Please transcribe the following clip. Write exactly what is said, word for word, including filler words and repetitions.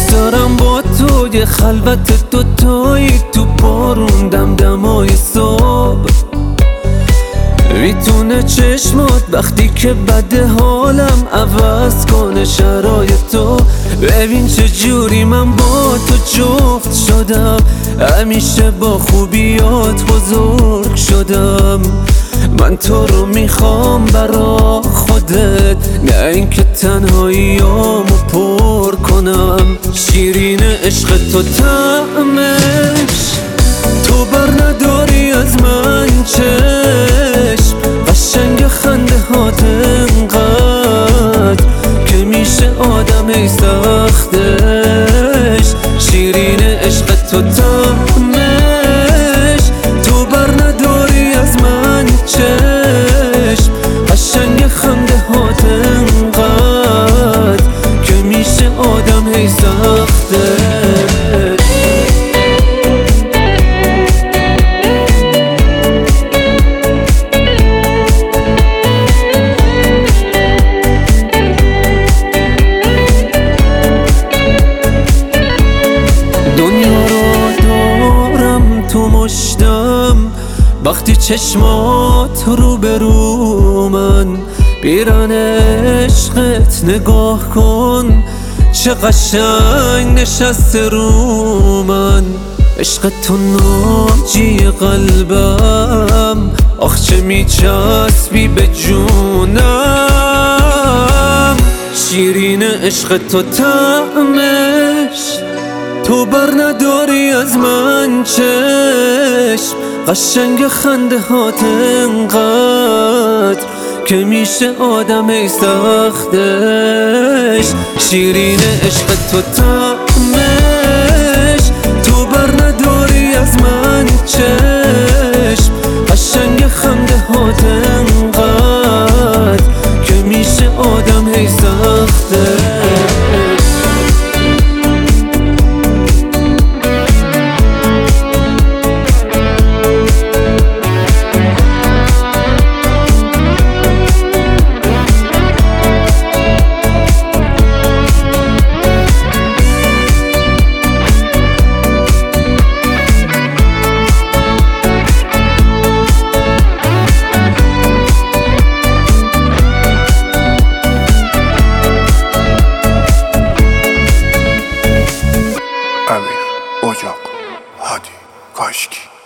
دوست دارم با تو یه خلوت دوتایی تو بارون دمدمای صبح میتونه چشمات وقتی که بده حالم عوض کنه شرایط تو. ببین چه جوری من با تو جفت شدم، همیشه با خوبیات بزرگ شدم. من تو رو میخوام برا خودت، نه اینکه تنهاییامو پر کنم. شیرین عشق تو طعمش تو بر نداری از من چشم، قشنگ خنده هات انقدر که میشه آدم ای سختش. شیرین عشق تو طعمش تو بر نداری از من چشم، قشنگ خنده هات انقدر که میشه آدم ای سختش. دنیا رو دارم تو مشتم وقتی چشمات رو برو من. بیرن عشقت نگاه کن چه قشنگ نشسته رو من. عشق تو ناجی قلبم، آخ چه میچسبی به جونم. شیرین عشق تو طعمش تو بر نداری از من چشم، قشنگ خنده هات انقدر که میشه آدم ای سختش. شیرین عشق تو طعمش تو بر نداری از من چشم، قشنگ خنده هات انقدر که میشه آدم ای سختش. امیر اجاق هادی کاشکی.